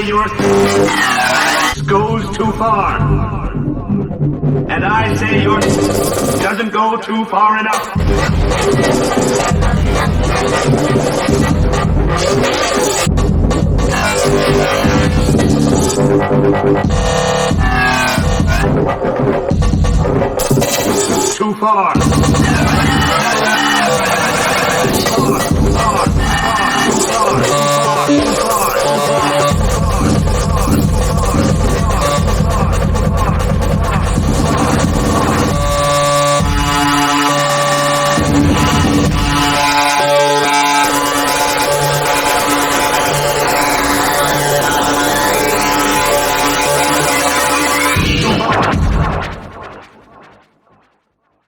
yours goes too far. And I say yours doesn't go too far enough. Too far. Too far.